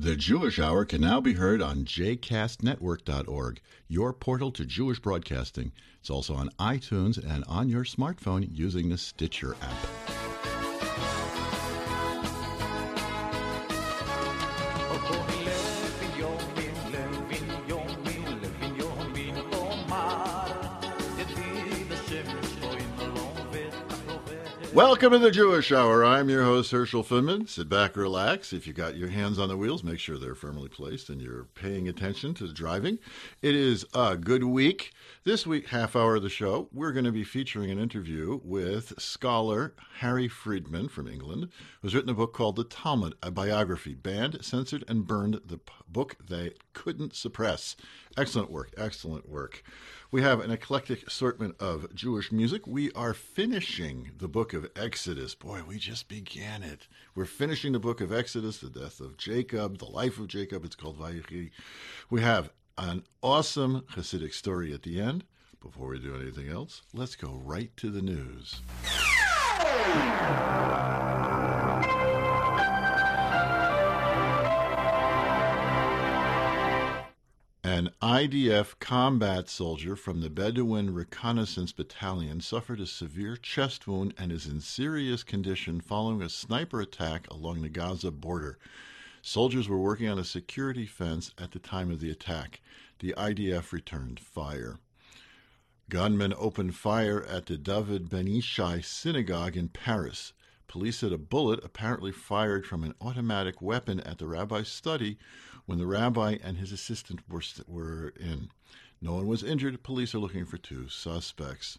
The Jewish Hour can now be heard on jcastnetwork.org, your portal to Jewish broadcasting. It's also on iTunes and on your smartphone using the Stitcher app. Welcome to the Jewish Hour. I'm your host, Herschel Finman. Sit back, relax. If you got your hands on the wheels, make sure they're firmly placed and you're paying attention to the driving. It is a good week. This week, half hour of the show, we're going to be featuring an interview with scholar Harry Friedman from England, who's written a book called The Talmud, a biography, banned, censored, and burned, the book they couldn't suppress. Excellent work, excellent work. We have an eclectic assortment of Jewish music. We are finishing the book of Exodus. Boy, we just began it. We're finishing the book of Exodus, the death of Jacob, the life of Jacob. It's called Vayechi. We have an awesome Hasidic story at the end. Before we do anything else, let's go right to the news. An IDF combat soldier from the Bedouin Reconnaissance Battalion suffered a severe chest wound and is in serious condition following a sniper attack along the Gaza border. Soldiers were working on a security fence at the time of the attack. The IDF returned fire. Gunmen opened fire at the David Ben Ishai synagogue in Paris. Police said a bullet apparently fired from an automatic weapon at the rabbi's study when the rabbi and his assistant were in. No one was injured. Police are looking for 2 suspects.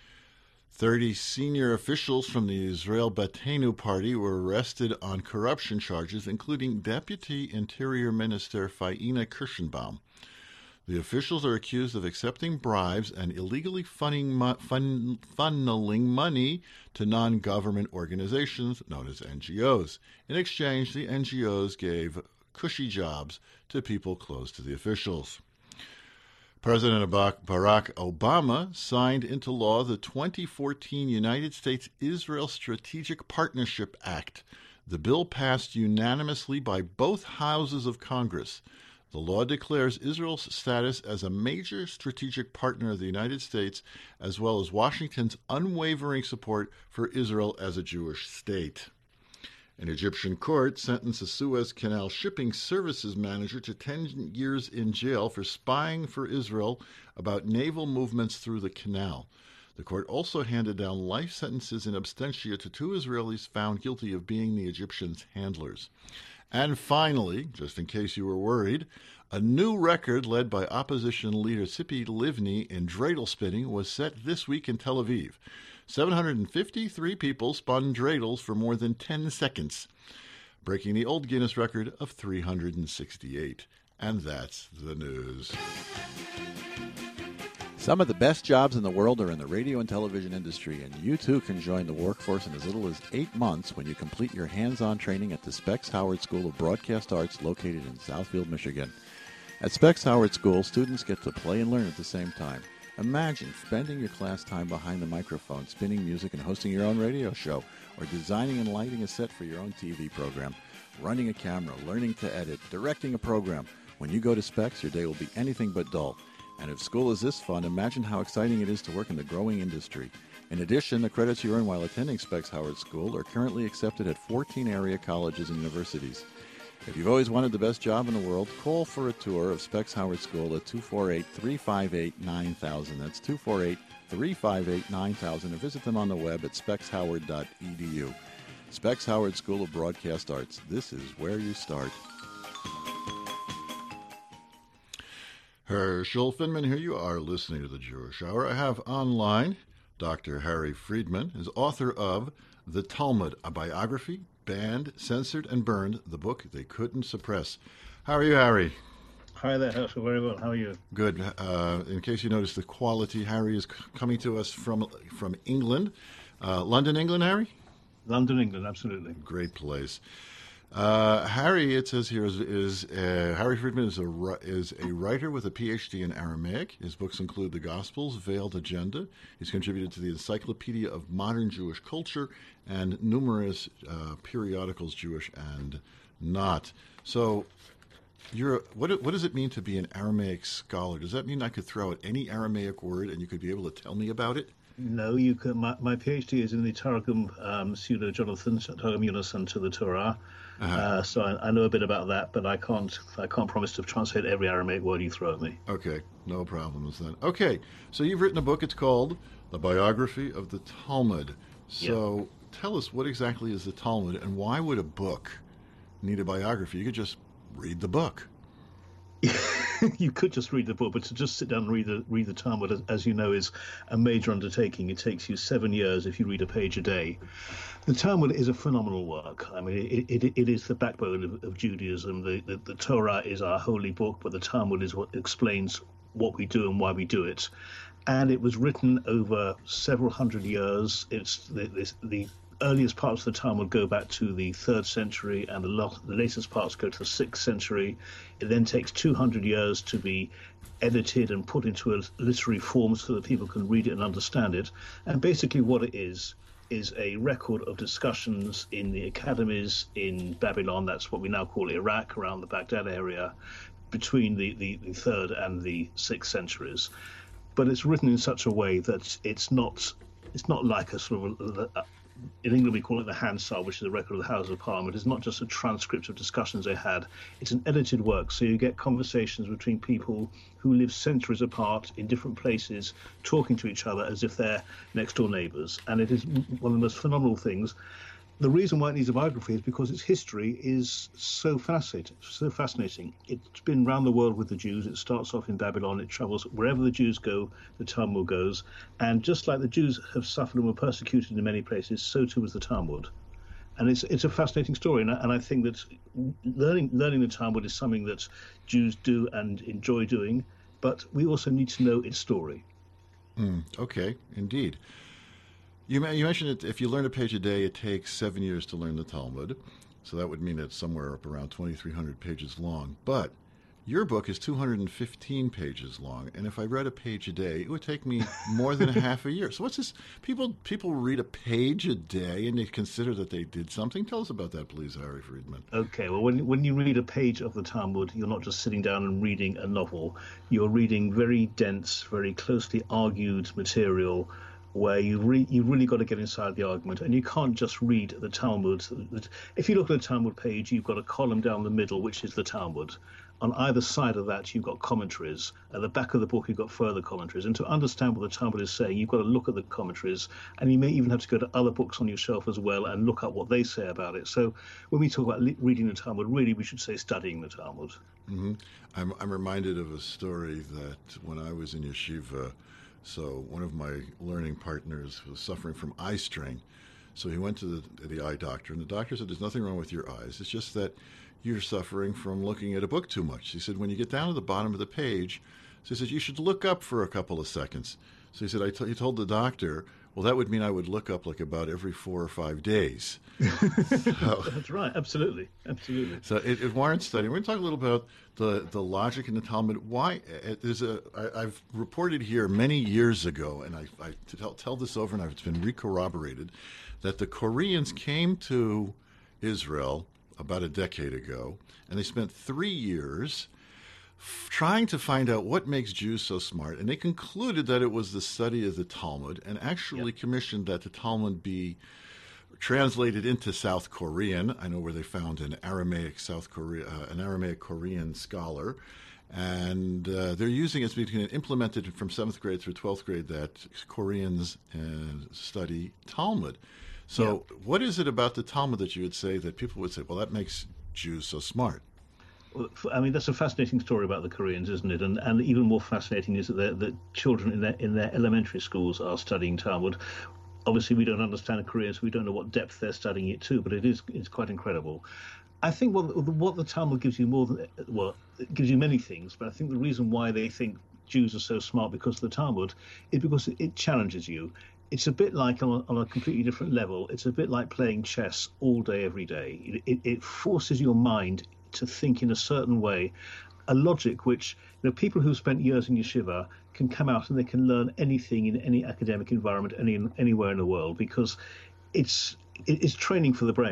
30 senior officials from the Israel Beitenu party were arrested on corruption charges, including Deputy Interior Minister Faina Kirschenbaum. The officials are accused of accepting bribes and illegally funneling money to non-government organizations known as NGOs. In exchange, the NGOs gave cushy jobs to people close to the officials. President Barack Obama signed into law the 2014 United States-Israel Strategic Partnership Act. The bill passed unanimously by both houses of Congress. The law declares Israel's status as a major strategic partner of the United States, as well as Washington's unwavering support for Israel as a Jewish state. An Egyptian court sentenced a Suez Canal shipping services manager to 10 years in jail for spying for Israel about naval movements through the canal. The court also handed down life sentences in absentia to 2 Israelis found guilty of being the Egyptians' handlers. And finally, just in case you were worried, a new record led by opposition leader Tzipi Livni in dreidel spinning was set this week in Tel Aviv. 753 people spun dreidels for more than 10 seconds, breaking the old Guinness record of 368. And that's the news. Some of the best jobs in the world are in the radio and television industry, and you too can join the workforce in as little as 8 months when you complete your hands-on training at the Specs Howard School of Broadcast Arts located in Southfield, Michigan. At Specs Howard School, students get to play and learn at the same time. Imagine spending your class time behind the microphone, spinning music and hosting your own radio show, or designing and lighting a set for your own TV program, running a camera, learning to edit, directing a program. When you go to Specs, your day will be anything but dull. And if school is this fun, imagine how exciting it is to work in the growing industry. In addition, the credits you earn while attending Specs Howard School are currently accepted at 14 area colleges and universities. If you've always wanted the best job in the world, call for a tour of Specs Howard School at 248-358-9000. That's 248-358-9000. Or visit them on the web at specshoward.edu. Specs Howard School of Broadcast Arts. This is where you start. Herschel Finman here. You are listening to the Jewish Hour. I have online Dr. Harry Friedman, is author of The Talmud, a biography, banned, censored, and burned, the book they couldn't suppress. How are you, Harry? Hi there, Herschel. Very well. How are you? Good. In case you noticed the quality, Harry is coming to us from England. London, England, Harry? London, England, absolutely. Great place. Harry, it says here, Harry Friedman is a writer with a PhD in Aramaic. His books include The Gospels, Veiled Agenda. He's contributed to the Encyclopedia of Modern Jewish Culture and numerous periodicals, Jewish and not. So, what does it mean to be an Aramaic scholar? Does that mean I could throw out any Aramaic word and you could be able to tell me about it? No, you can. My PhD is in the Targum Pseudo Jonathan Targum Yonasan to the Torah. So I know a bit about that, but I can't promise to translate every Aramaic word you throw at me. Okay, no problems then. Okay, so you've written a book. It's called The Biography of the Talmud. So tell us, what exactly is the Talmud, and why would a book need a biography? You could just read the book. You could just read the book, but to just sit down and read the Talmud, as you know, is a major undertaking. It takes you 7 years if you read a page a day. The Talmud is a phenomenal work. I mean, it is the backbone of Judaism. The Torah is our holy book, but the Talmud is what explains what we do and why we do it. And it was written over several hundred years. It's the earliest parts of the Talmud go back to the 3rd century, and the latest parts go to the 6th century. It then takes 200 years to be edited and put into a literary form so that people can read it and understand it. And basically what it is a record of discussions in the academies in Babylon, that's what we now call Iraq, around the Baghdad area, between the 3rd and the 6th centuries. But it's written in such a way that it's not like a sort of in England we call it the Hansard, which is a record of the House of Parliament. It's not just a transcript of discussions they had. It's an edited work, so you get conversations between people who live centuries apart in different places, talking to each other as if they're next-door neighbours. And it is one of the most phenomenal things. The reason why it needs a biography is because its history is so fascinating. It's been around the world with the Jews. It starts off in Babylon. It travels wherever the Jews go, the Talmud goes. And just like the Jews have suffered and were persecuted in many places, so too was the Talmud. And it's a fascinating story. And I think that learning the Talmud is something that Jews do and enjoy doing. But we also need to know its story. Okay, indeed. You mentioned that if you learn a page a day, it takes 7 years to learn the Talmud. So that would mean it's somewhere up around 2,300 pages long. But your book is 215 pages long. And if I read a page a day, it would take me more than half a year. So what's this? People read a page a day and they consider that they did something? Tell us about that, please, Harry Friedman. Okay, well, when you read a page of the Talmud, you're not just sitting down and reading a novel. You're reading very dense, very closely argued material, where you really got to get inside the argument, and you can't just read the Talmud. If you look at a Talmud page, you've got a column down the middle, which is the Talmud. On either side of that, you've got commentaries. At the back of the book, you've got further commentaries. And to understand what the Talmud is saying, you've got to look at the commentaries, and you may even have to go to other books on your shelf as well and look up what they say about it. So when we talk about reading the Talmud, really we should say studying the Talmud. Mm-hmm. I'm reminded of a story that when I was in yeshiva, so one of my learning partners was suffering from eye strain. So he went to the eye doctor, and the doctor said, there's nothing wrong with your eyes. It's just that you're suffering from looking at a book too much. He said, when you get down to the bottom of the page, so he said, you should look up for a couple of seconds. So he said, he told the doctor, well, that would mean I would look up like about every 4 or 5 days. So, that's right. Absolutely. So it warrants study. We're going to talk a little about the logic in the Talmud. Why I've reported here many years ago, and I tell this over, and it's been re-corroborated, that the Koreans came to Israel about a decade ago, and they spent 3 years trying to find out what makes Jews so smart, and they concluded that it was the study of the Talmud, and actually commissioned that the Talmud be translated into South Korean. I know where they found an Aramaic Korean scholar, and they're using it, being implemented from 7th grade through 12th grade, that Koreans study Talmud. So what is it about the Talmud that you would say that people would say, well, that makes Jews so smart? Well, I mean, that's a fascinating story about the Koreans, isn't it? And even more fascinating is that the children in their elementary schools are studying Talmud. Obviously, we don't understand Korean, so we don't know what depth they're studying it to, but it's quite incredible. I think what the Talmud gives you it gives you many things, but I think the reason why they think Jews are so smart because of the Talmud is because it challenges you. It's a bit like, on a completely different level, it's a bit like playing chess all day, every day. It forces your mind to think in a certain way, a logic which people who spent years in yeshiva can come out and they can learn anything in any academic environment, anywhere in the world, because it's training for the brain.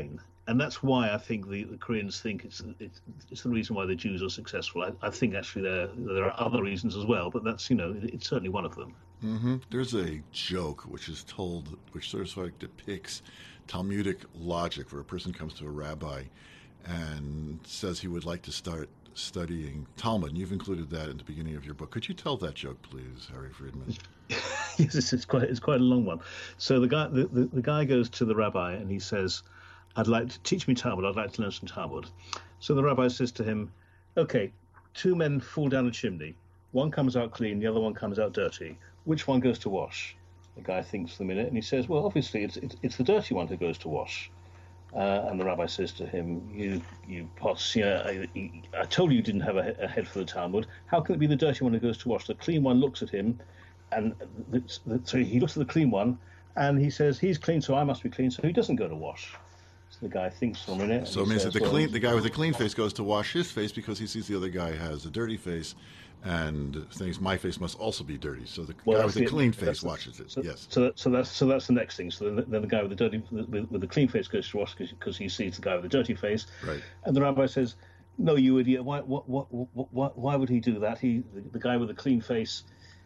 and that's why I think the Koreans think it's the reason why the Jews are successful. I think actually there are other reasons as well, but that's it's certainly one of them. There's a joke which is told, which sort of depicts Talmudic logic, where a person comes to a rabbi and says he would like to start studying Talmud. And you've included that in the beginning of your book. Could you tell that joke, please, Harry Friedman? Yes, it's quite a long one. So the guy goes to the rabbi and he says, "I'd like to teach me Talmud. I'd like to learn some Talmud." So the rabbi says to him, "Okay, two men fall down a chimney. One comes out clean, the other one comes out dirty. Which one goes to wash?" The guy thinks for a minute and he says, "Well, obviously it's the dirty one who goes to wash." And the rabbi says to him, "You pots, I told you didn't have a head for the Talmud. How can it be the dirty one who goes to wash? The clean one looks at him, and so he looks at the clean one, and he says, he's clean, so I must be clean, so he doesn't go to wash." So the guy thinks for a minute. So it means that the guy with the clean face goes to wash his face because he sees the other guy has a dirty face, and thinks my face must also be dirty. So the guy with the clean face washes it. Yes. So that's the next thing. So then the guy with the clean face goes to wash because he sees the guy with the dirty face. Right. And the rabbi says, "No, you idiot! Why would he do that? The guy with the clean face."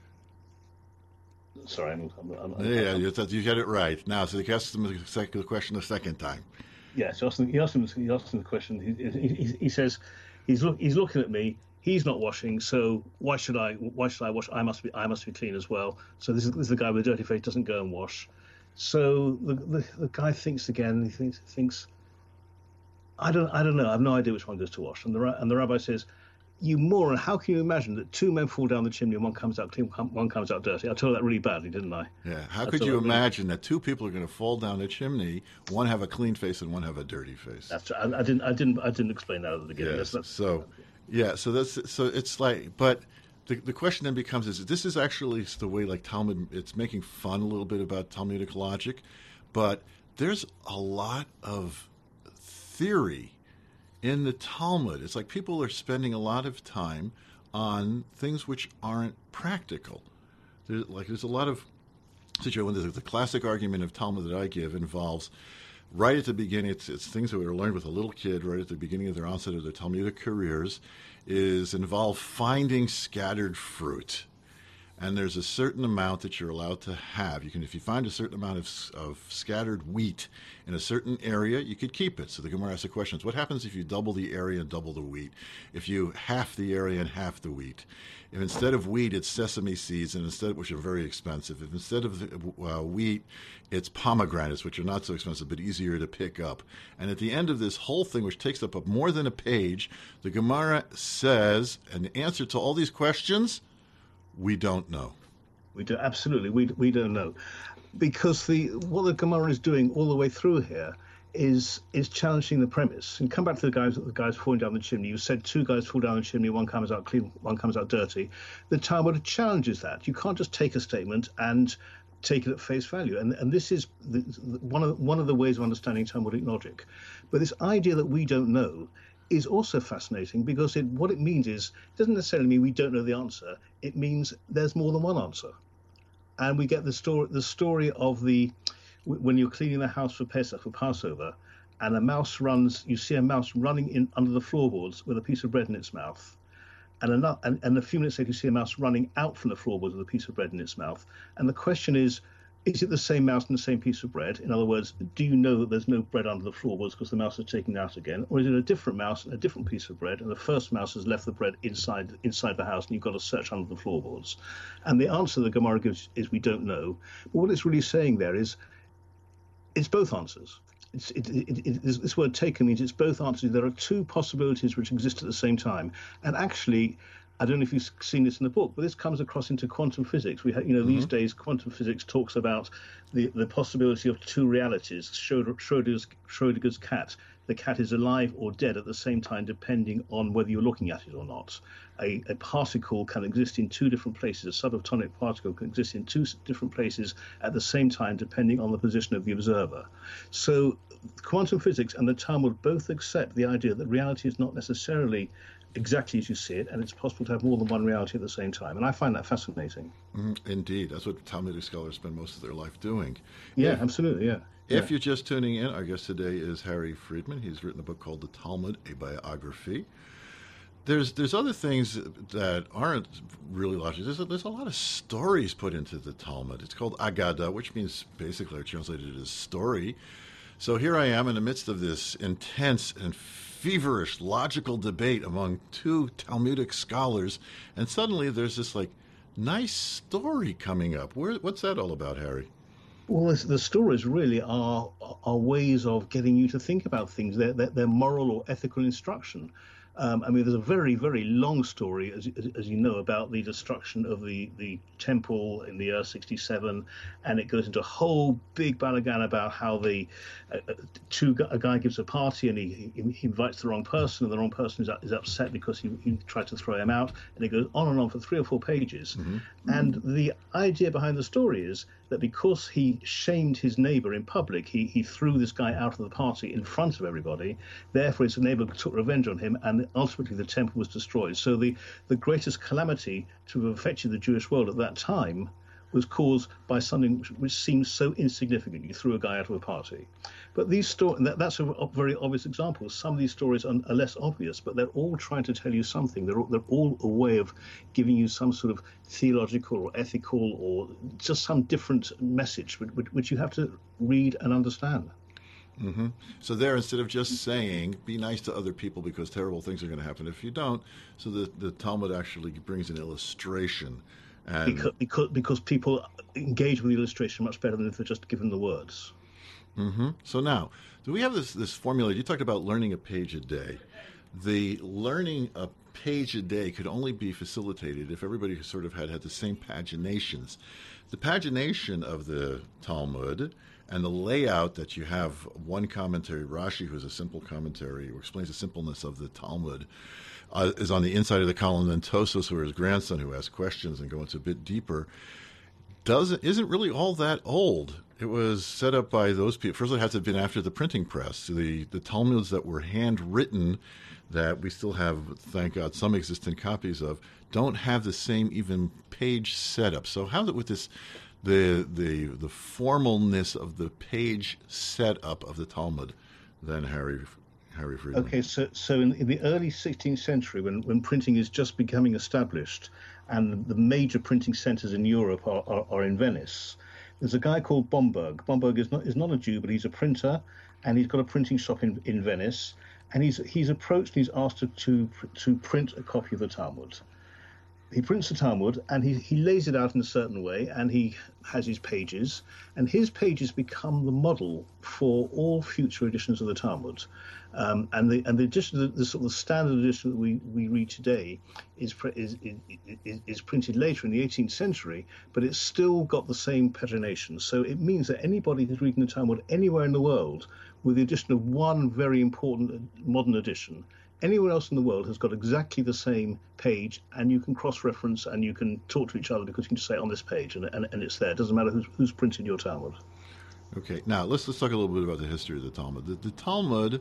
Sorry, you get it right now. So he asks him the question the second time. Yeah. So he asked him the question. He says, he's looking at me. He's not washing, so why should I wash? I must be clean as well. So this is the guy with the dirty face doesn't go and wash. So the guy thinks again. He thinks I don't know. I have no idea which one goes to wash. And the rabbi says, "You moron! How can you imagine that two men fall down the chimney and one comes out clean, one comes out dirty?" I told that really badly, didn't I? Yeah. How could you imagine that two people are going to fall down the chimney? One have a clean face and one have a dirty face. That's right. I didn't explain that at the beginning. Yes. So it's like, but the question then becomes: is this is actually the way like Talmud? It's making fun a little bit about Talmudic logic, but there's a lot of theory in the Talmud. It's like people are spending a lot of time on things which aren't practical. There's a lot of situation. The classic argument of Talmud that I give involves, right at the beginning, it's things that were learned with a little kid right at the beginning of their onset of their Talmudic careers, involve finding scattered fruit. And there's a certain amount that you're allowed to have. If you find a certain amount of scattered wheat in a certain area, you could keep it. So the Gemara asks the questions: what happens if you double the area and double the wheat? If you half the area and half the wheat? If instead of wheat it's sesame seeds, which are very expensive. If instead of wheat it's pomegranates, which are not so expensive but easier to pick up. And at the end of this whole thing, which takes up more than a page, the Gemara says, an answer to all these questions: we don't know. We do absolutely. We don't know, because what the Gemara is doing all the way through here is challenging the premise. And come back to the guys falling down the chimney. You said two guys fall down the chimney, one comes out clean, one comes out dirty. The Talmud challenges that. You can't just take a statement and take it at face value. And this is one of the ways of understanding Talmudic logic. But this idea that we don't know is also fascinating, because what it means is, it doesn't necessarily mean we don't know the answer. It means there's more than one answer. And we get the story of when you're cleaning the house for Pesach, for Passover, and you see a mouse running in under the floorboards with a piece of bread in its mouth. And a few minutes later, you see a mouse running out from the floorboards with a piece of bread in its mouth. And the question is it the same mouse and the same piece of bread? In other words, do you know that there's no bread under the floorboards because the mouse has taken it out again? Or is it a different mouse and a different piece of bread, and the first mouse has left the bread inside the house, and you've got to search under the floorboards? And the answer the Gemara gives is we don't know. But what it's really saying there is it's both answers. This word taken means it's both answers. There are two possibilities which exist at the same time. And actually, I don't know if you've seen this in the book, but this comes across into quantum physics. These days, quantum physics talks about the possibility of two realities. Schrödinger's cat. The cat is alive or dead at the same time, depending on whether you're looking at it or not. A particle can exist in two different places. A subatomic particle can exist in two different places at the same time, depending on the position of the observer. So quantum physics and the Talmud both accept the idea that reality is not necessarily exactly as you see it, and it's possible to have more than one reality at the same time. And I find that fascinating. Indeed. That's what Talmudic scholars spend most of their life doing. Yeah, absolutely, yeah. If you're just tuning in, our guest today is Harry Friedman. He's written a book called The Talmud, a biography. There's other things that aren't really logical. There's a lot of stories put into the Talmud. It's called Agada, which means basically translated as story. So here I am in the midst of this intense and feverish logical debate among two Talmudic scholars, and suddenly there's this nice story coming up. What's that all about, Harry? Well, the stories really are ways of getting you to think about things. They're moral or ethical instruction. There's a very, very long story, as you know, about the destruction of the temple in the year 67, and it goes into a whole big balagan about how a guy gives a party and he invites the wrong person, and the wrong person is upset because he tried to throw him out, and it goes on and on for 3 or 4 pages. Mm-hmm. And the idea behind the story is that because he shamed his neighbor in public, he threw this guy out of the party in front of everybody. Therefore, his neighbor took revenge on him, and ultimately the temple was destroyed. So the greatest calamity to have affected the Jewish world at that time was caused by something which seems so insignificant. You threw a guy out of a party. But these stories, that's a very obvious example. Some of these stories are less obvious, but they're all trying to tell you something. They're all a way of giving you some sort of theological or ethical or just some different message, which you have to read and understand. Mm-hmm. So there, instead of just saying, be nice to other people because terrible things are going to happen if you don't, so the Talmud actually brings an illustration. And because people engage with the illustration much better than if they're just given the words. Mm-hmm. So now, do we have this formula? You talked about learning a page a day. The learning a page a day could only be facilitated if everybody sort of had the same paginations. The pagination of the Talmud and the layout that you have one commentary, Rashi, who's a simple commentary, who explains the simpleness of the Talmud, is on the inside of the column. Then Tosfos, who is his grandson, who asks questions and goes a bit deeper, isn't really all that old. It was set up by those people. First, it had to have been after the printing press. The Talmuds that were handwritten, that we still have, thank God, some existent copies of, don't have the same even page setup. So how with this, the formalness of the page setup of the Talmud, then Harry Friedman. Okay, so in the early 16th century, when printing is just becoming established, and the major printing centers in Europe are in Venice, there's a guy called Bomberg. Bomberg is not a Jew, but he's a printer, and he's got a printing shop in Venice, and he's approached and he's asked to print a copy of the Talmud. He prints the Talmud, and he lays it out in a certain way, and he has his pages, and his pages become the model for all future editions of the Talmud. And the edition, the sort of standard edition that we read today is printed later in the 18th century, but it's still got the same pagination. So it means that anybody who's reading the Talmud anywhere in the world, with the addition of one very important modern edition, anywhere else in the world has got exactly the same page, and you can cross-reference and you can talk to each other because you can just say on this page, and it's there. It doesn't matter who's printed your Talmud. Okay, now let's talk a little bit about the history of the Talmud. The Talmud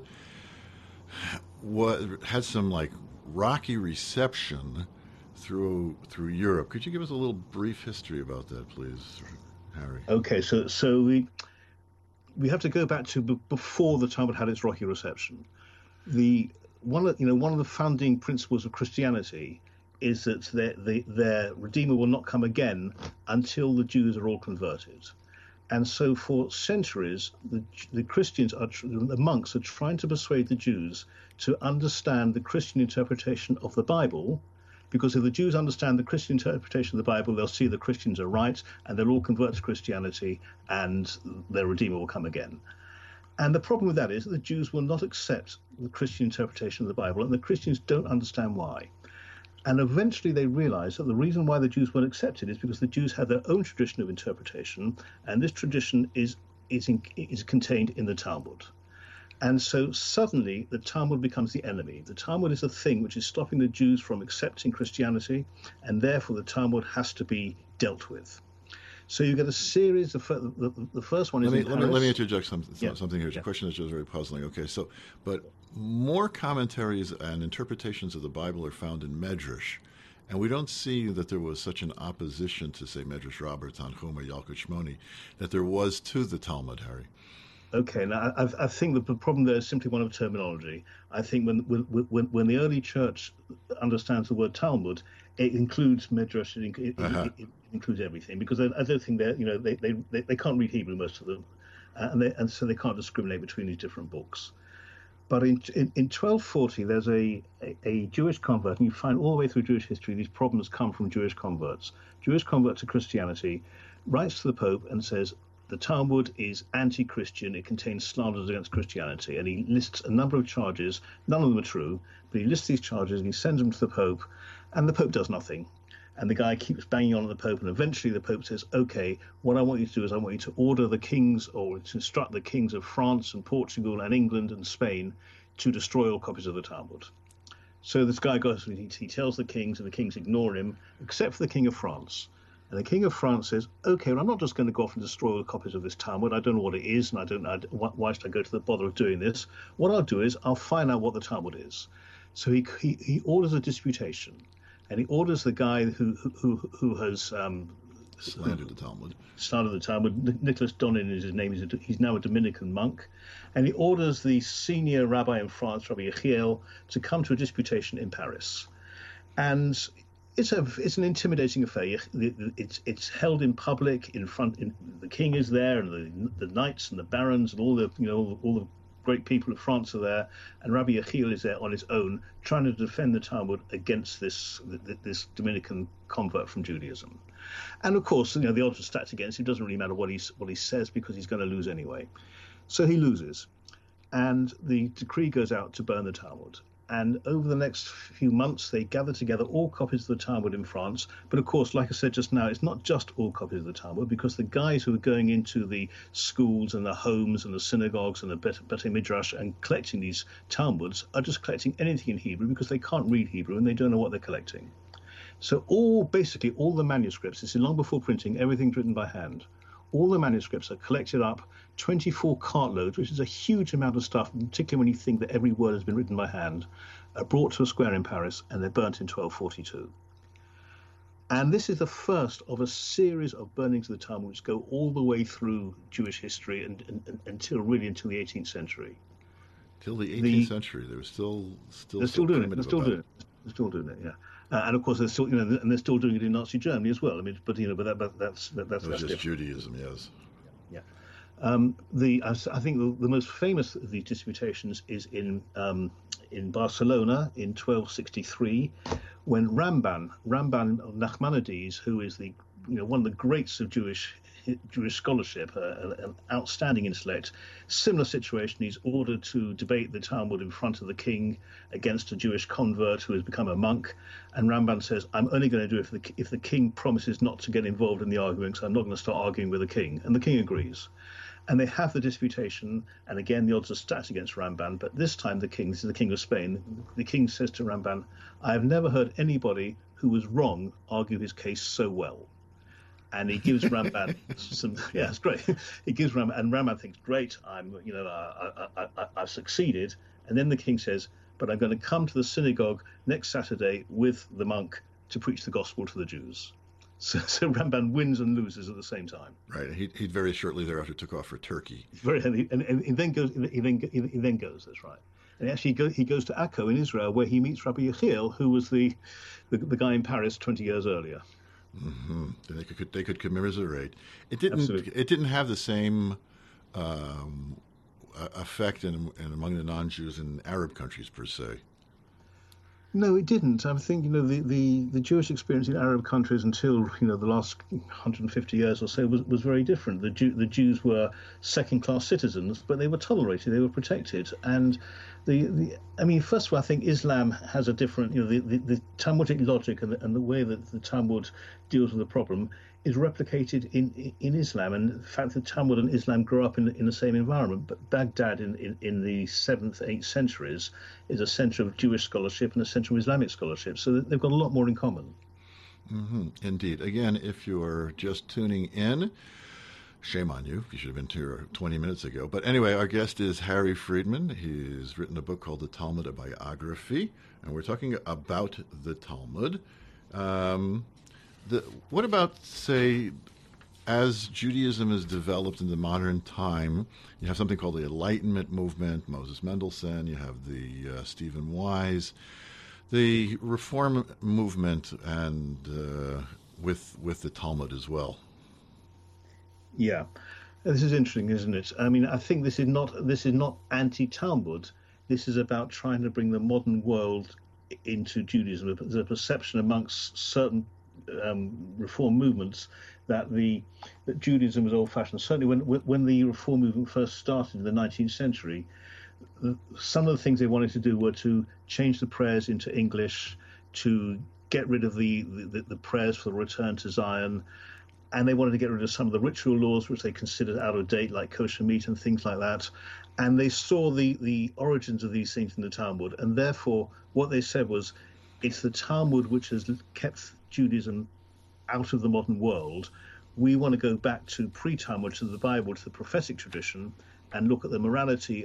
had some rocky reception through Europe. Could you give us a little brief history about that, please, Harry? Okay, so we have to go back to before the Talmud had its rocky reception. One of the founding principles of Christianity is that their Redeemer will not come again until the Jews are all converted. And so for centuries, the Christians, the monks, are trying to persuade the Jews to understand the Christian interpretation of the Bible, because if the Jews understand the Christian interpretation of the Bible, they'll see the Christians are right, and they'll all convert to Christianity, and their Redeemer will come again. And the problem with that is that the Jews will not accept the Christian interpretation of the Bible, and the Christians don't understand why. And eventually they realize that the reason why the Jews won't accept it is because the Jews have their own tradition of interpretation, and this tradition is contained in the Talmud. And so suddenly the Talmud becomes the enemy. The Talmud is the thing which is stopping the Jews from accepting Christianity, and therefore the Talmud has to be dealt with. So you get a series of the first one is. Let me interject something here. It's a question that's just very puzzling. Okay, but more commentaries and interpretations of the Bible are found in Medrash, and we don't see that there was such an opposition to, say, Medrash Rabbah, Tanchum, or Yalkut Shmoni that there was to the Talmud, Harry. Okay, now I think that the problem there is simply one of terminology. I think when the early church understands the word Talmud, it includes Midrash, Uh-huh. it includes everything, because I don't think they can't read Hebrew, most of them, and so they can't discriminate between these different books. But in 1240, there's a Jewish convert, and you find all the way through Jewish history these problems come from Jewish converts. Jewish convert to Christianity writes to the Pope and says the Talmud is anti-Christian. It contains slanders against Christianity, and he lists a number of charges. None of them are true, but he lists these charges and he sends them to the Pope, and the Pope does nothing. And the guy keeps banging on at the Pope, and eventually the Pope says, okay, what I want you to do is I want you to order the kings, or to instruct the kings of France and Portugal and England and Spain to destroy all copies of the Talmud. So this guy goes, he tells the kings, and the kings ignore him, except for the King of France. And the King of France says, okay, well, I'm not just going to go off and destroy all the copies of this Talmud. I don't know what it is, and why should I go to the bother of doing this? What I'll do is I'll find out what the Talmud is. So he orders a disputation. And he orders the guy who has Slandered the Talmud. started the Talmud. Nicholas Donin is his name. He's now a Dominican monk, and he orders the senior rabbi in France, Rabbi Yechiel, to come to a disputation in Paris. And it's an intimidating affair. It's held in public in front. The king is there, and the knights and the barons and all the great people of France are there, and Rabbi Yechiel is there on his own, trying to defend the Talmud against this Dominican convert from Judaism. And of course, the odds are stacked against him. It doesn't really matter what he says, because he's going to lose anyway. So he loses, and the decree goes out to burn the Talmud. And over the next few months, they gather together all copies of the Talmud in France. But of course, like I said just now, it's not just all copies of the Talmud, because the guys who are going into the schools and the homes and the synagogues and the Beit Midrash and collecting these Talmuds are just collecting anything in Hebrew, because they can't read Hebrew and they don't know what they're collecting. So basically all the manuscripts, this is long before printing, everything's written by hand. All the manuscripts are collected up, 24 cartloads, which is a huge amount of stuff, particularly when you think that every word has been written by hand, are brought to a square in Paris, and they're burnt in 1242. And this is the first of a series of burnings of the Talmud, which go all the way through Jewish history and until the 18th century. Till the 18th century, they were still they're still doing it. They're still doing it. Yeah. And of course, they're still, and they're still doing it in Nazi Germany as well. I mean, but that's just different. Judaism, yes. Yeah. I think the most famous of these disputations is in Barcelona in 1263, when Ramban Nachmanides, who is one of the greats of Jewish scholarship, an outstanding intellect. Similar situation, he's ordered to debate the Talmud in front of the king against a Jewish convert who has become a monk. And Ramban says, I'm only going to do it if the king promises not to get involved in the argument, so I'm not going to start arguing with the king. And the king agrees. And they have the disputation, and again, the odds are stacked against Ramban, but this time this is the king of Spain, the king says to Ramban, I have never heard anybody who was wrong argue his case so well. And he gives Ramban it's great. He gives Ramban, and Ramban thinks, great, I've succeeded. And then the king says, but I'm going to come to the synagogue next Saturday with the monk to preach the gospel to the Jews. So Ramban wins and loses at the same time. Right. He very shortly thereafter took off for Turkey. And he then goes. That's right. And actually, he goes to Akko in Israel, where he meets Rabbi Yechiel, who was the guy in Paris 20 years earlier. Mm-hmm. They could commiserate. It didn't. Absolutely. It didn't have the same effect in among the non-Jews in Arab countries per se. No, it didn't. I think the Jewish experience in Arab countries until the last 150 years or so was very different. The Jews were second-class citizens, but they were tolerated, they were protected, and first of all, I think Islam has a different, the Talmudic logic and the way that the Talmud deals with the problem is replicated in Islam, and the fact that Talmud and Islam grew up in the same environment. But Baghdad in the 7th, 8th centuries is a centre of Jewish scholarship and a centre of Islamic scholarship, so they've got a lot more in common. Mm-hmm. Indeed. Again, if you're just tuning in, shame on you. You should have been here 20 minutes ago. But anyway, our guest is Harry Friedman. He's written a book called The Talmud, a Biography, and we're talking about the Talmud. What about, say, as Judaism is developed in the modern time, you have something called the Enlightenment movement, Moses Mendelssohn, you have the Stephen Wise, the Reform movement, and with the Talmud as well. Yeah, this is interesting, isn't it? I mean, I think this is not anti-Talmud. This is about trying to bring the modern world into Judaism. There's a perception amongst certain Reform movements that Judaism was old-fashioned. Certainly, when the Reform movement first started in the 19th century, some of the things they wanted to do were to change the prayers into English, to get rid of the prayers for the return to Zion, and they wanted to get rid of some of the ritual laws which they considered out of date, like kosher meat and things like that. And they saw the origins of these things in the Talmud, and therefore what they said was, it's the Talmud which has kept Judaism out of the modern world. We want to go back to pre-Talmud, to the Bible, to the prophetic tradition, and look at the morality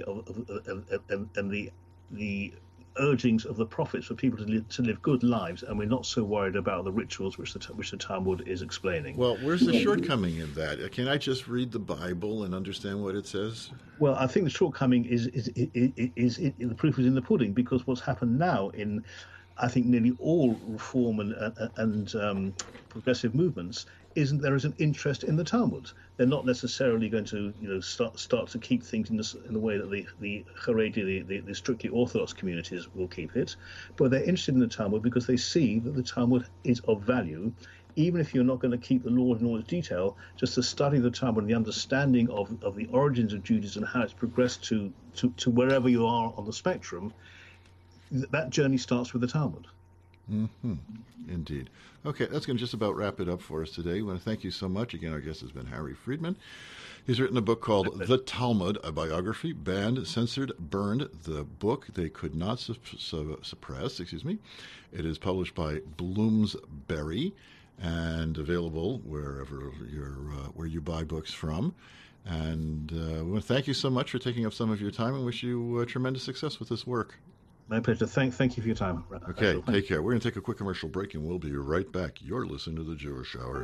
and the urgings of the prophets for people to live good lives, and we're not so worried about the rituals which the Talmud is explaining. Well, where's the shortcoming in that? Can I just read the Bible and understand what it says? Well, I think the shortcoming is the proof is in the pudding, because what's happened now in, I think, nearly all reform and progressive movements there is an interest in the Talmud. They're not necessarily going to start to keep things in the way that the Haredi, the strictly Orthodox communities will keep it, but they're interested in the Talmud because they see that the Talmud is of value. Even if you're not going to keep the law in all its detail, just to study the Talmud and the understanding of the origins of Judaism and how it's progressed to wherever you are on the spectrum, that journey starts with the Talmud. Mm-hmm. Indeed. Okay, that's going to just about wrap it up for us today. I want to thank you so much. Again, our guest has been Harry Friedman. He's written a book called The Talmud, a biography, banned, censored, burned, the book they could not suppress. It is published by Bloomsbury and available wherever where you buy books from. And we want to thank you so much for taking up some of your time and wish you tremendous success with this work. My pleasure. Thank you for your time. Okay, take care. We're going to take a quick commercial break, and we'll be right back. You're listening to The Jewish Hour.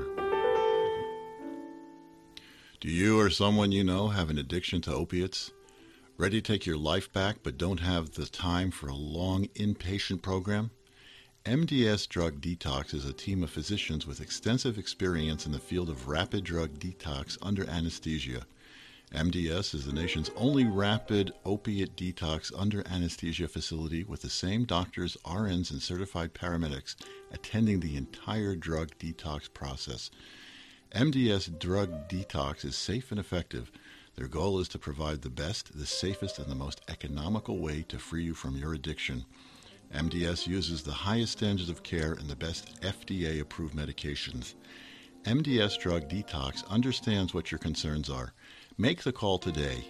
Do you or someone you know have an addiction to opiates? Ready to take your life back, but don't have the time for a long inpatient program? MDS Drug Detox is a team of physicians with extensive experience in the field of rapid drug detox under anesthesia. MDS is the nation's only rapid opiate detox under anesthesia facility with the same doctors, RNs, and certified paramedics attending the entire drug detox process. MDS Drug Detox is safe and effective. Their goal is to provide the best, the safest, and the most economical way to free you from your addiction. MDS uses the highest standards of care and the best FDA-approved medications. MDS Drug Detox understands what your concerns are. Make the call today,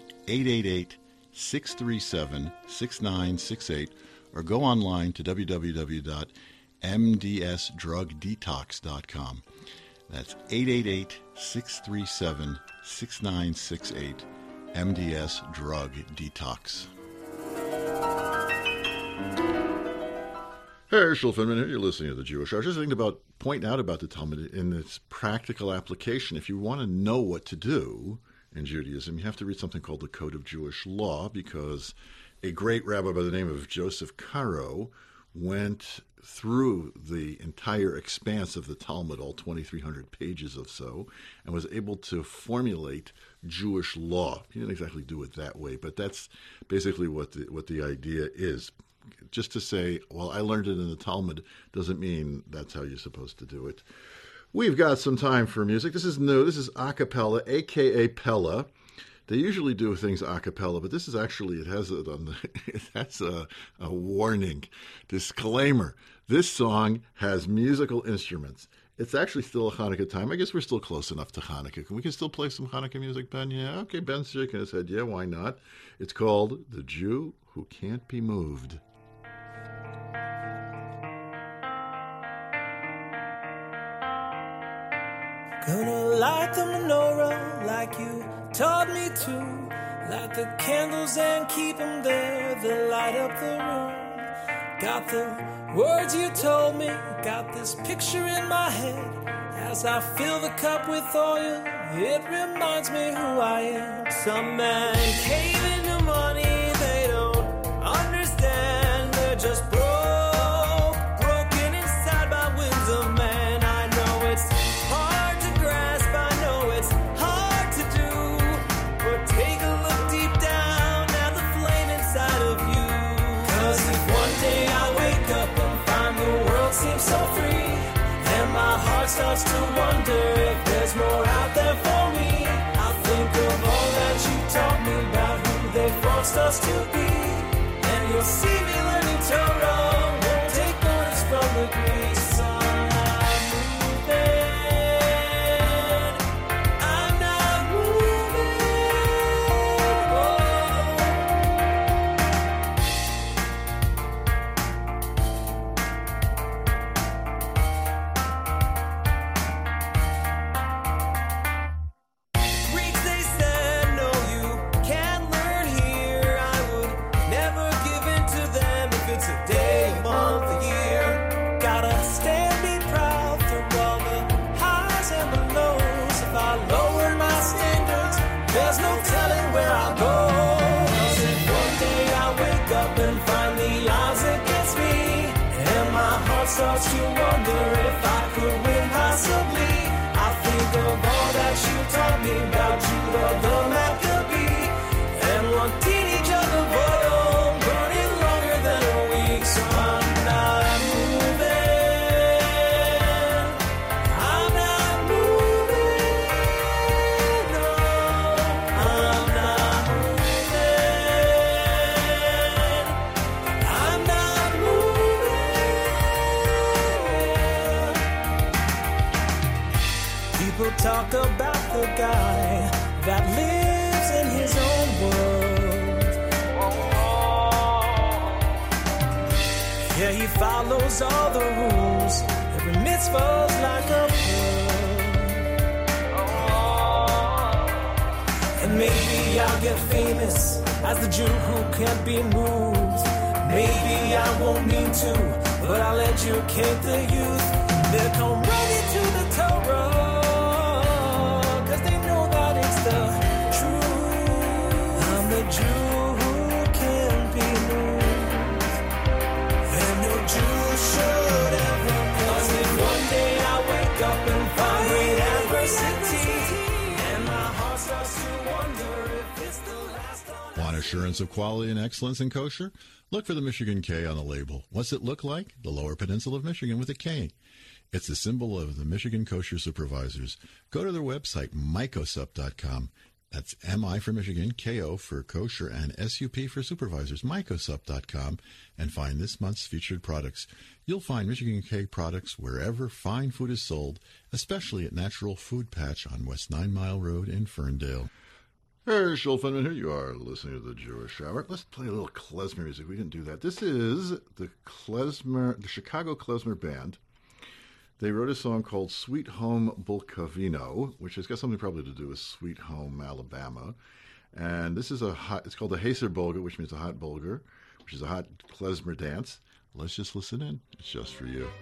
888-637-6968, or go online to www.mdsdrugdetox.com. That's 888-637-6968, MDS Drug Detox. Hey, Herschel Finman here. You're listening to The Jewish Hour. Just thinking about pointing out about the Talmud in its practical application. If you want to know what to do in Judaism, you have to read something called the Code of Jewish Law, because a great rabbi by the name of Joseph Caro went through the entire expanse of the Talmud, all 2,300 pages or so, and was able to formulate Jewish law. He didn't exactly do it that way, but that's basically what the idea is. Just to say, well, I learned it in the Talmud doesn't mean that's how you're supposed to do it. We've got some time for music. This is new. This is a cappella, a.k.a. Pella. They usually do things a cappella, but this is actually, it has a warning, disclaimer. This song has musical instruments. It's actually still a Hanukkah time. I guess we're still close enough to Hanukkah. We can still play some Hanukkah music, Ben? Yeah, okay, Ben's shaking his head. Yeah, why not? It's called The Jew Who Can't Be Moved. Gonna light the menorah like you taught me to. Light the candles and keep them there, they light up the room. Got the words you told me, got this picture in my head as I fill the cup with oil It reminds me who I am. Some men cave into money they don't understand. They're just broken inside by winds of man. I know it's hard to grasp, I know it's hard to do, but take a look deep down at the flame inside of you. 'Cause if one day I wake up and find the world seems so free, and my heart starts to wonder if there's more out there for me, I think of all that you taught me about who they forced us to be, and you'll see me learning to run. Won't take orders from the grease. I'm not moving. I'm not moving. Greeks, they said, no, you can't learn here. I would never give in to them if it's a day, a month, a year. Gotta stand, be proud through all the highs and the lows. If I lower my standards, there's no telling where I'll go. 'Cause if one day I wake up and find the odds against me, and my heart starts to wonder if I could win possibly, I think of all that you taught me about Judah the Maccabee, and one teeny jug of oil burning longer than a week. So I'm not moving. I'm not moving. No, I'm not moving. I'm not moving. People talk about the guy that lives in his own world. Yeah, he follows all the rules. Every mitzvah's like a pearl. And maybe I'll get famous as the Jew who can't be moved. Maybe I won't mean to, but I'll educate the youth. They'll come running to the Torah, 'cause they know that it's the truth. I'm the Jew who can't be moved, and no Jew should ever move. 'Cause if one day I wake up and find great adversity, and my heart starts to wonder if it's the last on. Want assurance of quality and excellence in kosher? Look for the Michigan K on the label. What's it look like? The Lower Peninsula of Michigan with a K. It's the symbol of the Michigan Kosher Supervisors. Go to their website, mycosup.com. That's MI for Michigan, KO for kosher, and SUP for supervisors, mycosup.com, and find this month's featured products. You'll find Michigan K products wherever fine food is sold, especially at Natural Food Patch on West 9 Mile Road in Ferndale. Hey, Schulfenman here. You are listening to the Jewish Hour. Let's play a little klezmer music. We didn't do that. This is the Chicago Klezmer Band. They wrote a song called Sweet Home Bulkovino, which has got something probably to do with Sweet Home Alabama. And this is it's called the Haser Bulgar, which means a hot bulgur, which is a hot klezmer dance. Let's just listen in. It's just for you.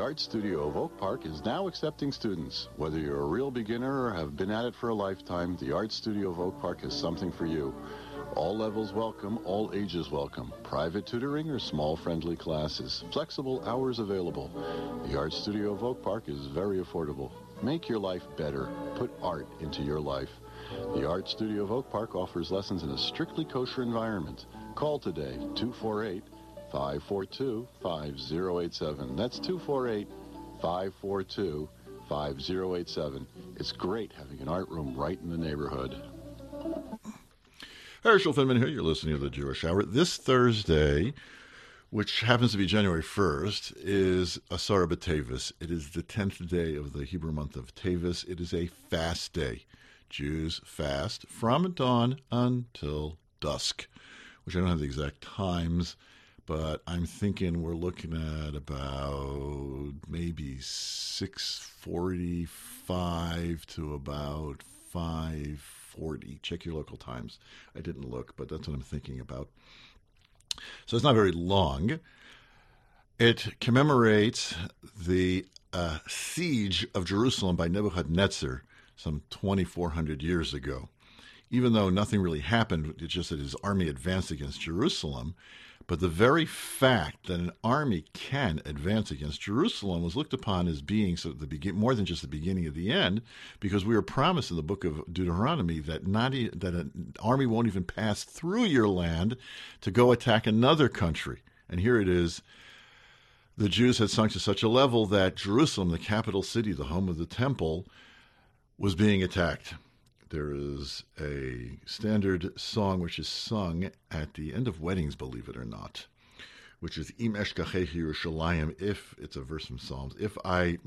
Art Studio of Oak Park is now accepting students. Whether you're a real beginner or have been at it for a lifetime, the Art Studio of Oak Park has something for you. All levels welcome, all ages welcome. Private tutoring or small friendly classes. Flexible hours available. The Art Studio of Oak Park is very affordable. Make your life better. Put art into your life. The Art Studio of Oak Park offers lessons in a strictly kosher environment. Call today, 248-542-5087. That's 248-542-5087. It's great having an art room right in the neighborhood. Herschel Finman here. You're listening to The Jewish Hour. This Thursday, which happens to be January 1st, is Asara B'Tevis. It is the 10th day of the Hebrew month of Tevis. It is a fast day. Jews fast from dawn until dusk, which I don't have the exact times, but I'm thinking we're looking at about maybe 6:45 to about 5:40. Check your local times. I didn't look, but that's what I'm thinking about. So it's not very long. It commemorates the siege of Jerusalem by Nebuchadnezzar some 2,400 years ago. Even though nothing really happened, it's just that his army advanced against Jerusalem. But the very fact that an army can advance against Jerusalem was looked upon as being more than just the beginning of the end, because we were promised in the book of Deuteronomy that an army won't even pass through your land to go attack another country. And here it is. The Jews had sunk to such a level that Jerusalem, the capital city, the home of the temple, was being attacked. There is a standard song which is sung at the end of weddings, believe it or not, which is Im Eshkachechi Yerushalayim. If it's a verse from Psalms, if I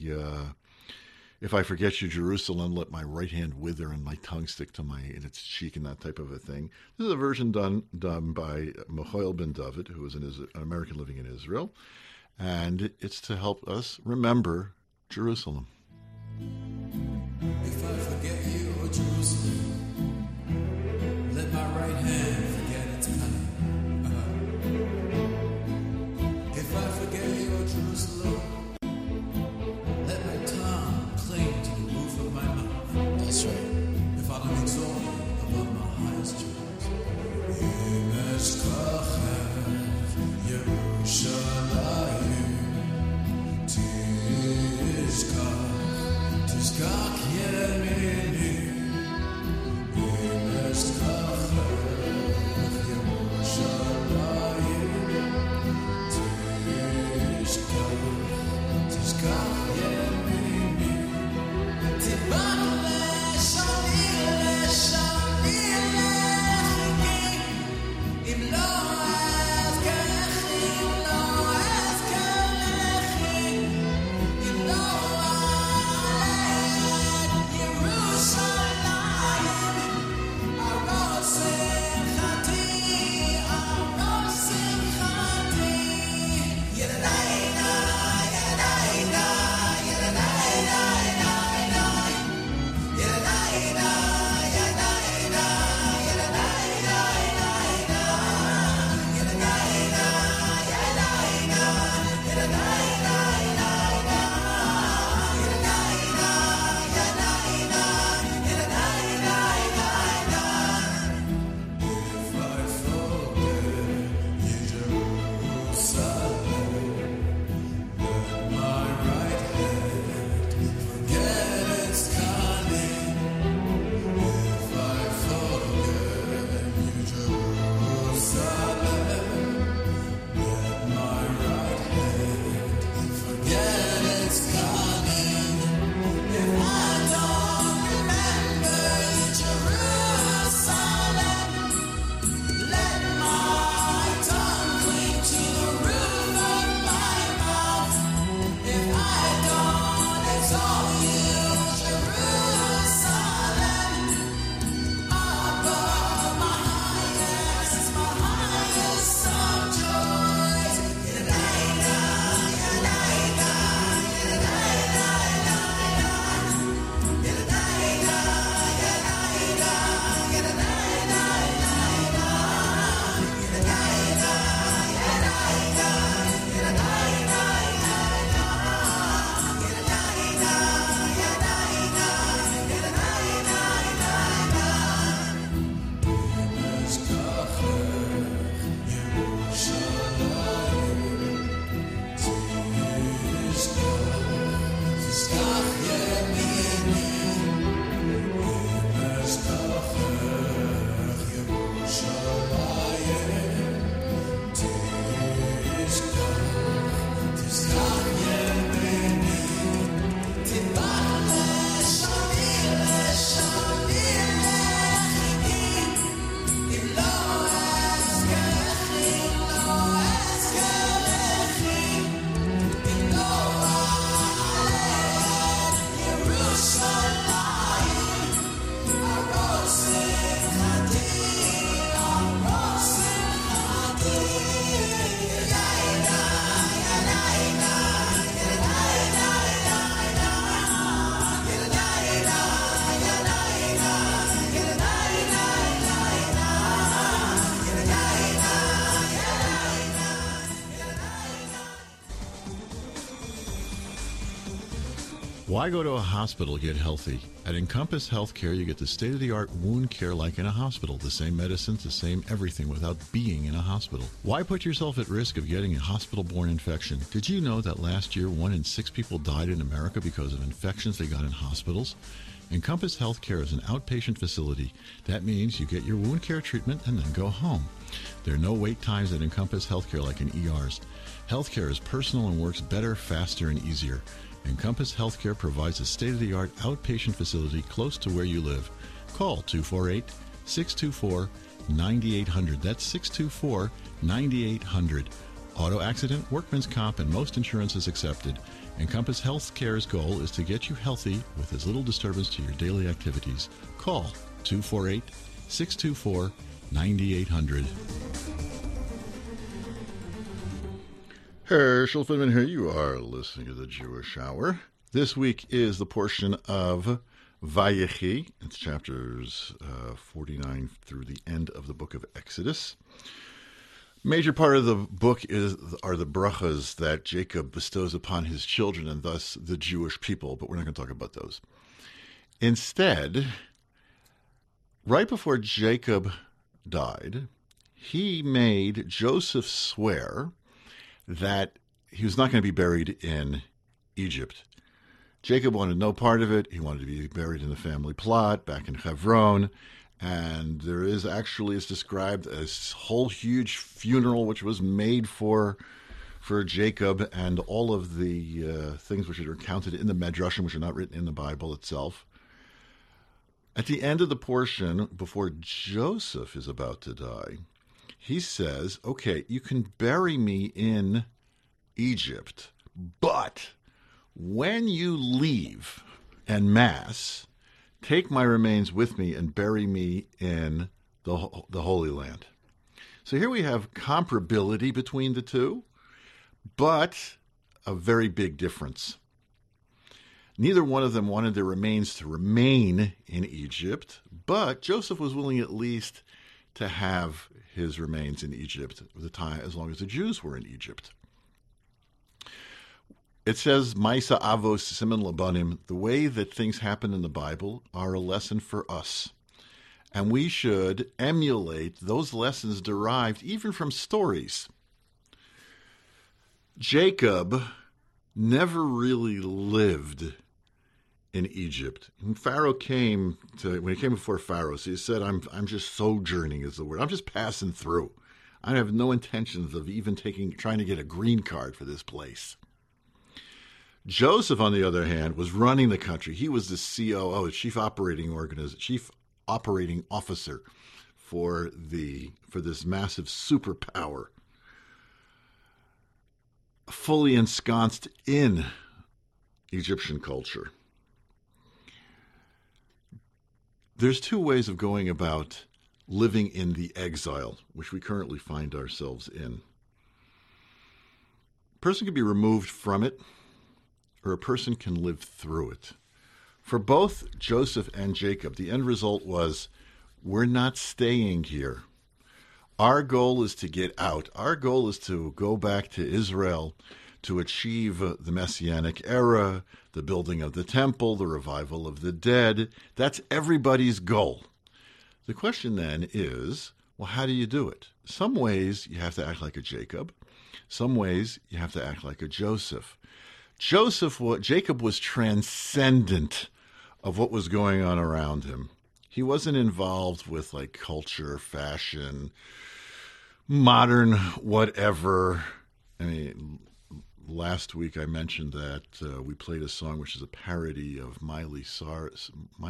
forget you, Jerusalem, let my right hand wither and my tongue stick to in its cheek, and that type of a thing. This is a version done by Michoel Ben David, who is an American living in Israel, and it's to help us remember Jerusalem. If I forget you, O Jerusalem, let my right hand forget its pain. If I forget you, O Jerusalem, let my tongue cling to the roof of my mouth. That's right. If I don't exalt you above my highest dreams. Yerushalayim, Tizkach Yemini, Why go to a hospital to get healthy? At Encompass Healthcare, you get the state-of-the-art wound care like in a hospital. The same medicines, the same everything without being in a hospital. Why put yourself at risk of getting a hospital-borne infection? Did you know that last year 1 in 6 people died in America because of infections they got in hospitals? Encompass Healthcare is an outpatient facility. That means you get your wound care treatment and then go home. There are no wait times at Encompass Healthcare like in ERs. Healthcare is personal and works better, faster, and easier. Encompass Healthcare provides a state-of-the-art outpatient facility close to where you live. Call 248-624-9800. That's 624-9800. Auto accident, workman's comp, and most insurance is accepted. Encompass Healthcare's goal is to get you healthy with as little disturbance to your daily activities. Call 248-624-9800. Herschel Finman here. You are listening to the Jewish Hour. This week is the portion of Vayechi. It's chapters 49 through the end of the book of Exodus. Major part of the book are the brachas that Jacob bestows upon his children and thus the Jewish people, but we're not going to talk about those. Instead, right before Jacob died, he made Joseph swear that he was not going to be buried in Egypt. Jacob wanted no part of it. He wanted to be buried in the family plot back in Hebron. And there is actually, it's described, a whole huge funeral which was made for Jacob, and all of the things which are recounted in the Medrashim, which are not written in the Bible itself. At the end of the portion, before Joseph is about to die, he says, okay, you can bury me in Egypt, but when you leave en masse, take my remains with me and bury me in the Holy Land. So here we have comparability between the two, but a very big difference. Neither one of them wanted their remains to remain in Egypt, but Joseph was willing at least to have his remains in Egypt at the time, as long as the Jews were in Egypt. It says, Maisa Avos Siman Labanim, the way that things happen in the Bible are a lesson for us. And we should emulate those lessons derived even from stories. Jacob never really lived in Egypt. When Pharaoh came before Pharaoh, so he said, I'm just sojourning is the word. I'm just passing through. I have no intentions of even trying to get a green card for this place. Joseph, on the other hand, was running the country. He was the COO, chief operating officer for this massive superpower, fully ensconced in Egyptian culture. There's two ways of going about living in the exile, which we currently find ourselves in. A person can be removed from it, or a person can live through it. For both Joseph and Jacob, the end result was, we're not staying here. Our goal is to get out. Our goal is to go back to Israel to achieve the Messianic era, the building of the temple, the revival of the dead. That's everybody's goal. The question then is, well, how do you do it? Some ways you have to act like a Jacob. Some ways you have to act like a Joseph. Jacob was transcendent of what was going on around him. He wasn't involved with like culture, fashion, modern whatever. I mean, last week I mentioned that we played a song which is a parody of Miley Cyrus,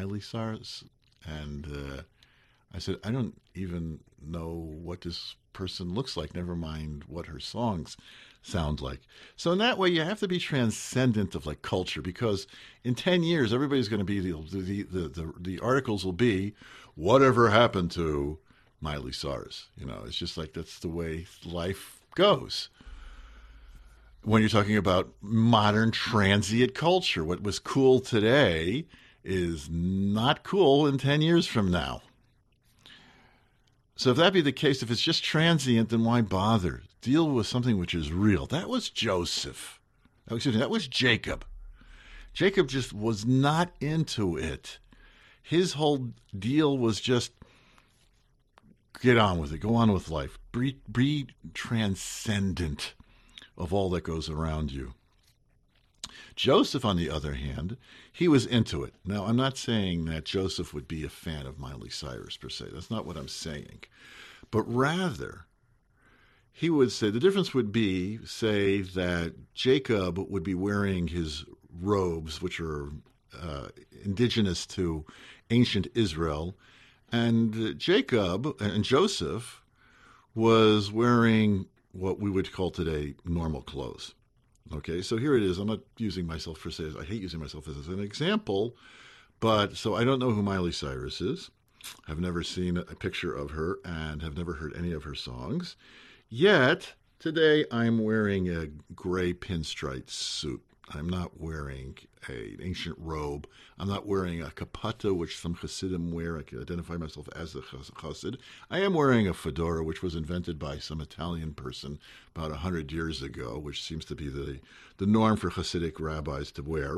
and I said, I don't even know what this person looks like, never mind what her songs sound like. So in that way, you have to be transcendent of like culture, because in 10 years, everybody's going to be, the articles will be, whatever happened to Miley Cyrus? You know, it's just like, that's the way life goes. When you're talking about modern transient culture, what was cool today is not cool in 10 years from now. So if that be the case, if it's just transient, then why bother? Deal with something which is real. That was Joseph. That was Jacob. Jacob just was not into it. His whole deal was just get on with it, go on with life, be transcendent of all that goes around you. Joseph, on the other hand, he was into it. Now, I'm not saying that Joseph would be a fan of Miley Cyrus per se. That's not what I'm saying. But rather, he would say the difference would be, say, that Jacob would be wearing his robes, which are indigenous to ancient Israel, and Jacob and Joseph was wearing what we would call today normal clothes. Okay, so here it is. I'm not using myself per se. I hate using myself as an example, but so I don't know who Miley Cyrus is. I've never seen a picture of her and have never heard any of her songs. Yet, today I'm wearing a gray pinstripe suit. I'm not wearing an ancient robe. I'm not wearing a kapata, which some Hasidim wear. I can identify myself as a Hasid. I am wearing a fedora, which was invented by some Italian person about 100 years ago, which seems to be the norm for Hasidic rabbis to wear.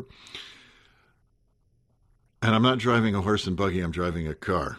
And I'm not driving a horse and buggy. I'm driving a car.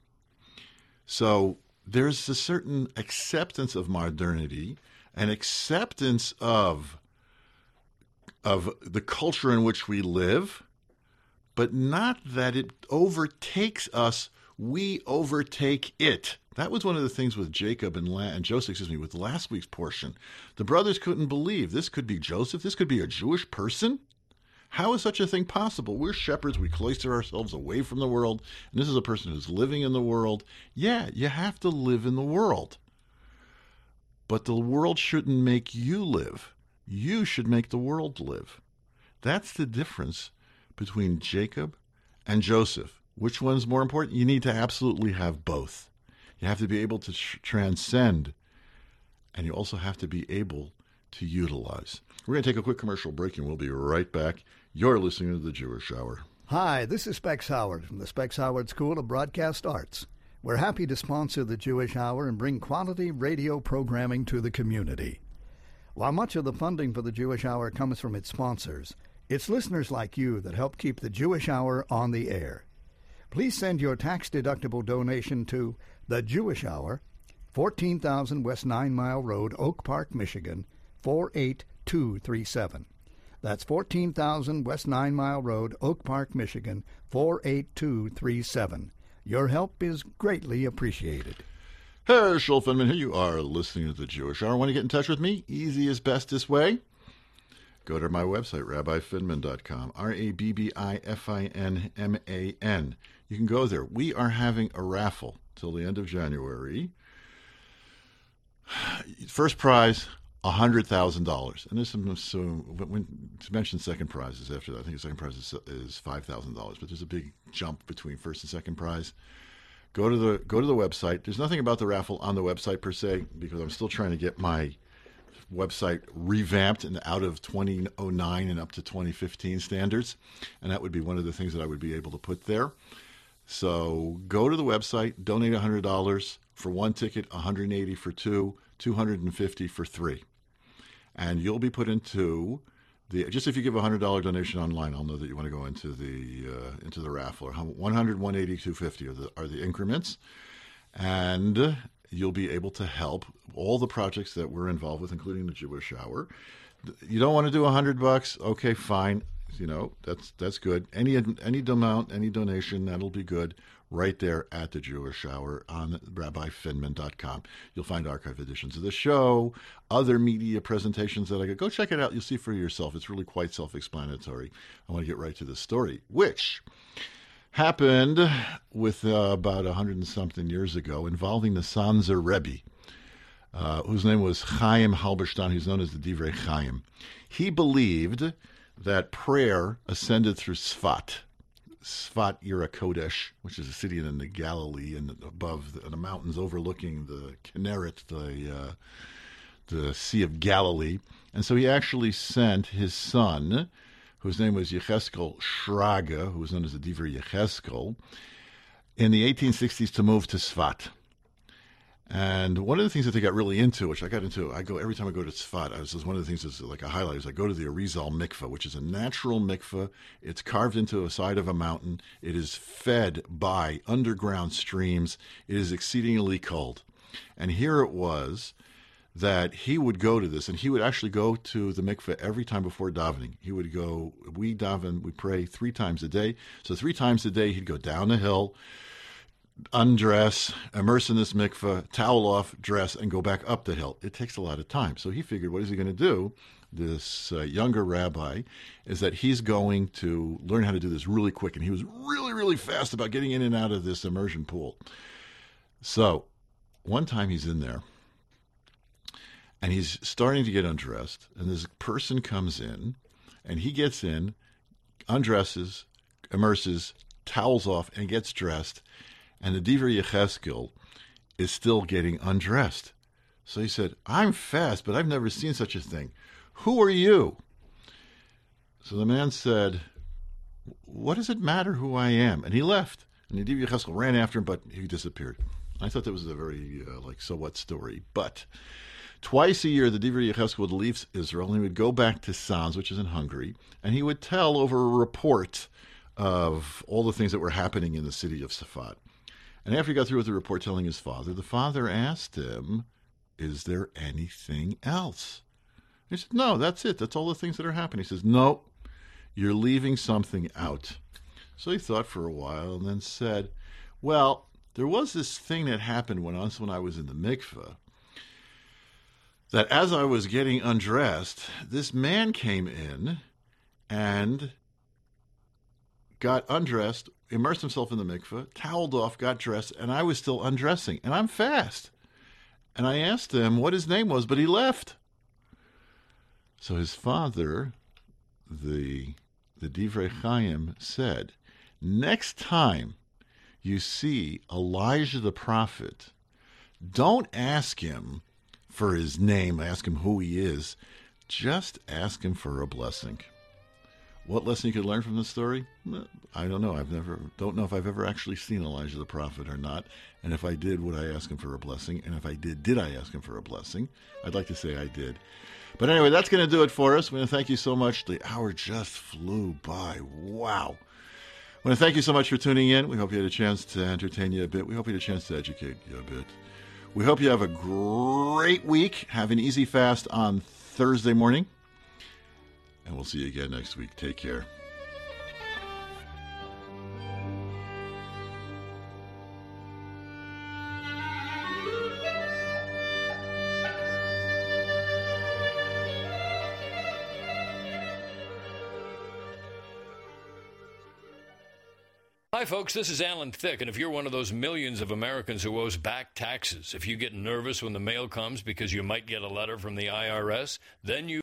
So there's a certain acceptance of modernity, an acceptance of the culture in which we live, but not that it overtakes us, we overtake it. That was one of the things with Jacob and Joseph, with last week's portion. The brothers couldn't believe this could be Joseph, this could be a Jewish person. How is such a thing possible? We're shepherds, we cloister ourselves away from the world, and this is a person who's living in the world. Yeah, you have to live in the world. But the world shouldn't make you live. You should make the world live. That's the difference between Jacob and Joseph. Which one's more important? You need to absolutely have both. You have to be able to transcend, and you also have to be able to utilize. We're going to take a quick commercial break, and we'll be right back. You're listening to The Jewish Hour. Hi, this is Specs Howard from the Specs Howard School of Broadcast Arts. We're happy to sponsor The Jewish Hour and bring quality radio programming to the community. While much of the funding for the Jewish Hour comes from its sponsors, it's listeners like you that help keep the Jewish Hour on the air. Please send your tax-deductible donation to The Jewish Hour, 14,000 West 9 Mile Road, Oak Park, Michigan, 48237. That's 14,000 West 9 Mile Road, Oak Park, Michigan, 48237. Your help is greatly appreciated. Herschel Finman here. You are listening to The Jewish Hour. Want to get in touch with me? Easiest, bestest way? Go to my website, rabbifinman.com, RABBIFINMAN. You can go there. We are having a raffle till the end of January. First prize, $100,000. And there's when to mention second prizes after that. I think the second prize is $5,000, but there's a big jump between first and second prize. Go to the website. There's nothing about the raffle on the website per se, because I'm still trying to get my website revamped and out of 2009 and up to 2015 standards, and that would be one of the things that I would be able to put there. So go to the website, donate $100 for one ticket, $180 for two, $250 for three, and you'll be put into just if you give a $100 donation online, I'll know that you want to go into the raffle. 100, 180, 250 are the increments, and you'll be able to help all the projects that we're involved with, including the Jewish Hour. You don't want to do $100? Okay, fine. That's good. Any amount, any donation, that'll be good. Right there at the Jewish Hour on rabbifinman.com. You'll find archive editions of the show, other media presentations that I go check it out. You'll see for yourself. It's really quite self-explanatory. I want to get right to the story, which happened with about 100 and something years ago, involving the Sanzer Rebbe, whose name was Chaim Halberstam. He's known as the Divrei Chaim. He believed that prayer ascended through Sfat Ira Kodesh, which is a city in the Galilee and above the mountains overlooking the Kinneret, the Sea of Galilee. And so he actually sent his son, whose name was Yecheskel Shraga, who was known as the Divrei Yecheskel, in the 1860s to move to Sfat. And one of the things that they got really into, which I got into, every time I go to Tzfat, one of the things that's like a highlight is I go to the Arizal mikveh, which is a natural mikveh. It's carved into a side of a mountain. It is fed by underground streams. It is exceedingly cold. And here it was that he would go to this, and he would actually go to the mikveh every time before davening. He would go, we daven, we pray 3 times a day. So 3 times a day he'd go down a hill, undress, immerse in this mikveh, towel off, dress, and go back up the hill. It takes a lot of time. So he figured, what is he going to do? This younger rabbi is that he's going to learn how to do this really quick. And he was really, really fast about getting in and out of this immersion pool. So one time he's in there, and he's starting to get undressed, and this person comes in, and he gets in, undresses, immerses, towels off, and gets dressed, and the Divrei Yecheskel is still getting undressed. So he said, I'm fast, but I've never seen such a thing. Who are you? So the man said, what does it matter who I am? And he left. And the Divrei Yecheskel ran after him, but he disappeared. I thought that was a very, so what story. But twice a year, the Divrei Yecheskel would leave Israel, and he would go back to Sanz, which is in Hungary, and he would tell over a report of all the things that were happening in the city of Safat. And after he got through with the report telling his father, the father asked him, is there anything else? He said, no, that's it. That's all the things that are happening. He says, no, you're leaving something out. So he thought for a while and then said, well, there was this thing that happened when I was in the mikveh, that as I was getting undressed, this man came in and got undressed, immersed himself in the mikveh, toweled off, got dressed, and I was still undressing, and I'm fast. And I asked him what his name was, but he left. So his father, the Divrei Chaim, said, next time you see Elijah the prophet, don't ask him for his name, ask him who he is, just ask him for a blessing. What lesson you could learn from this story? I don't know. Don't know if I've ever actually seen Elijah the prophet or not. And if I did, would I ask him for a blessing? And if I did I ask him for a blessing? I'd like to say I did. But anyway, that's going to do it for us. We want to thank you so much. The hour just flew by. Wow. I want to thank you so much for tuning in. We hope you had a chance to entertain you a bit. We hope you had a chance to educate you a bit. We hope you have a great week. Have an easy fast on Thursday morning. And we'll see you again next week. Take care. Hi, folks, this is Alan Thicke, and if you're one of those millions of Americans who owes back taxes, if you get nervous when the mail comes because you might get a letter from the IRS, then you